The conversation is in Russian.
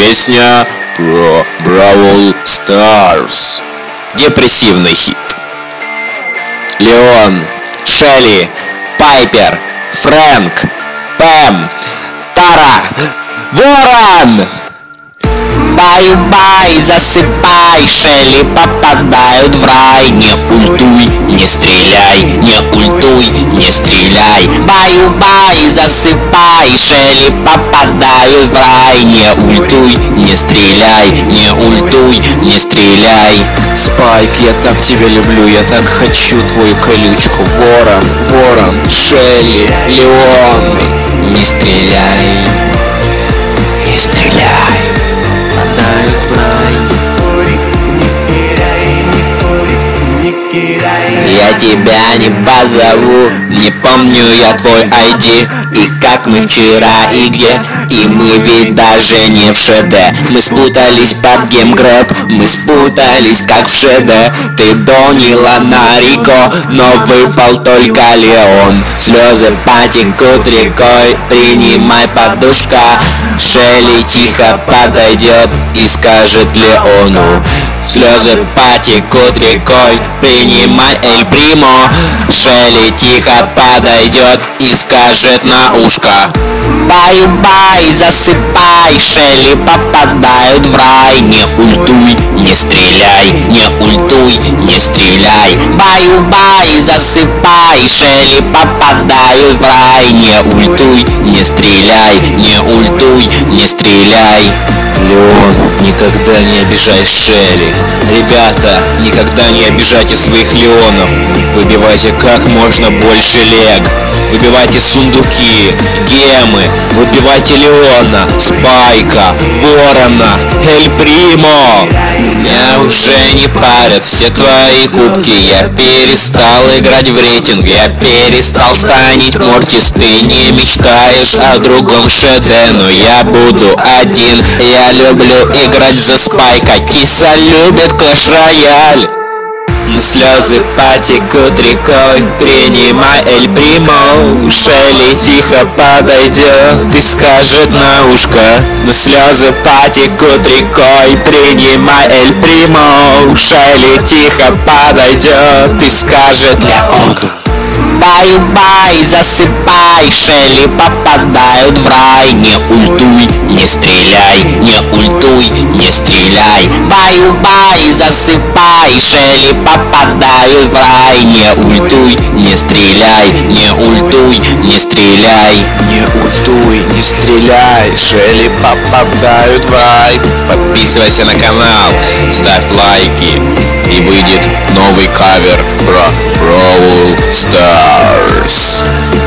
Песня про Brawl Stars. Депрессивный хит. Леон, Шелли, Пайпер, Фрэнк, Пэм, Тара, Ворон! Бай-бай, засыпай, Шелли попадают в рай. Не ультуй, не стреляй, не ультуй, не стреляй. Бай-бай, засыпай, Шелли попадают в рай. Не ультуй, не стреляй, не ультуй, не стреляй. Спайк, я так тебя люблю, я так хочу твою колючку. Ворон, Ворон, Шелли, Леон. Не стреляй, не стреляй. Попадают в рай. Я тебя не позову, не помню я твой ID. И как мы вчера и где, и мы ведь даже не в ШД. Мы спутались под геймгрэб, мы спутались как в ШД. Ты донила на Рико, но выпал только Леон. Слезы потекут рекой, принимай, подушка. Шелли тихо подойдет и скажет Леону. Слезы потекут рекой, принимай, Эль Примо. Шелли тихо подойдет и скажет на ушко. Бай-бай, засыпай, Шелли попадают в рай. Не ультуй, не стреляй, не ультуй, не стреляй. Бай-бай, засыпай, Шелли попадают в рай. Не ультуй, не стреляй, не ультуй, не стреляй. Леон, никогда не обижай Шелли. Ребята, никогда не обижайте своих Леонов. Выбивайте как можно больше лег. Выбивайте сундуки, гемы. Выбивайте Леона, Спайка, Ворона, Эль Примо. Меня уже не парят все твои кубки. Я перестал играть в рейтинг, я перестал станить Мортис. Ты не мечтаешь о другом ШД, но я буду один. Я люблю играть за Спайка, киса любит Clash Royale. Слезы потекут рекой, принимай, Эль Примо. Шелли тихо подойдет и скажет на ушко. Слезы потекут рекой, принимай, Эль Примо. Шелли тихо подойдет и скажет Леону. Бай-бай, засыпай, Шелли попадают в рай. Не ультуй, не стреляй, не ультуй, не стреляй. Бай-бай, засыпай, Шелли попадают в рай. Не ультуй, не стреляй, не ультуй, не стреляй. Не ультуй, не стреляй, Шелли попадают в рай. Подписывайся на канал, ставь лайки, и выйдет новый кавер про Brawl Stars.